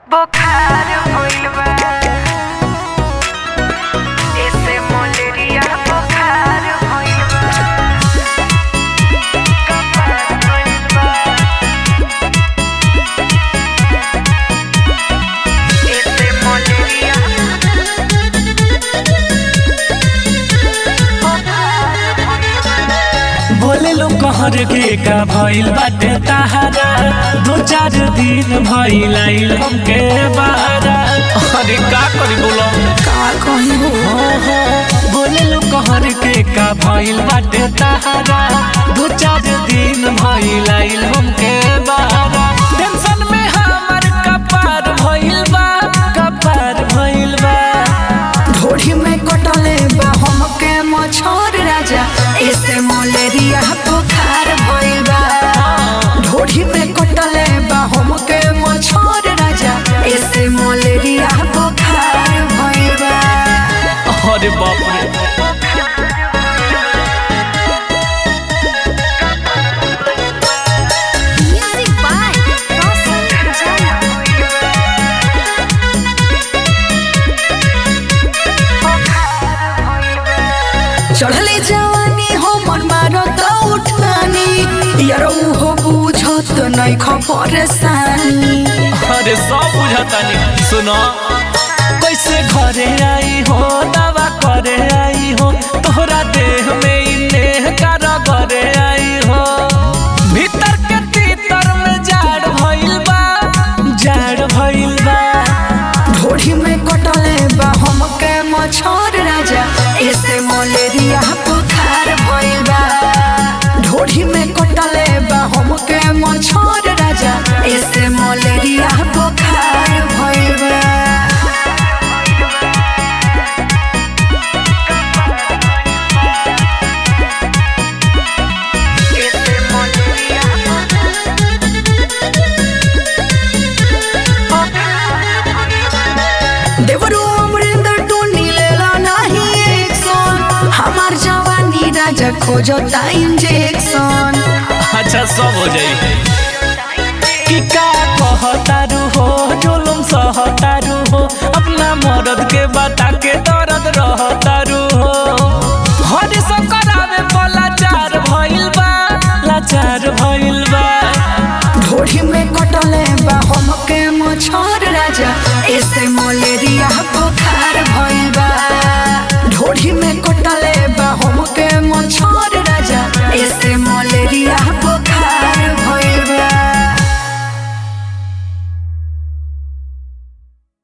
बुखार होइल बा ऐसे मलेरिया बुखार होइल बा कपार होइल बा ऐसे मलेरिया बुखार होइल बा। बोले लो कहर के का भइल बाटे तहारा 2-4 दिन भइल आइल हमके बारा। अरे का करी बोलो का कही हो बोले लो कहर के का भइल बाटे तहारा 2-4 दिन भइल आइल हमके बारा। टेंशन में हमर कपार भइल बा कपार भइल बा। ढोढ़ी में कटले बा हमके मछोर राजा ऐसे मलेरिया बुखार भइल बा। ढोढ़ी में कटले बा हमके मछोर राजा ऐसे मलेरिया बुखार भइल बा। अरे बाप रे Music by Roshan Pujara. चढ़ले जवानी हो मन मारो तो उठानी यारो हो बुझत नहीं परेशानी। अरे सब बुझातानी सुनो कैसे घरे आई हो दवा करे आई हो तोहरा देह में इन्हें कर करे आई हो। भीतर के तीतर में जाड़ भइल बा जाड़ भइल बा। ढोढ़ी में कटले बा हमके मछोर राजा ऐसे मलेरिया बुखार भइल बा। ढोढ़ी में कटले बा हमके मछोर राजा ऐसे मलेरिया बुखार भइल बा। ऐसे मलेरिया देवरू अमरिंदर टोनी लेला नाही एक्शन हमार जवानी राजा खोजता इंजेक्शन। अच्छा सब हो जाई कि का कहता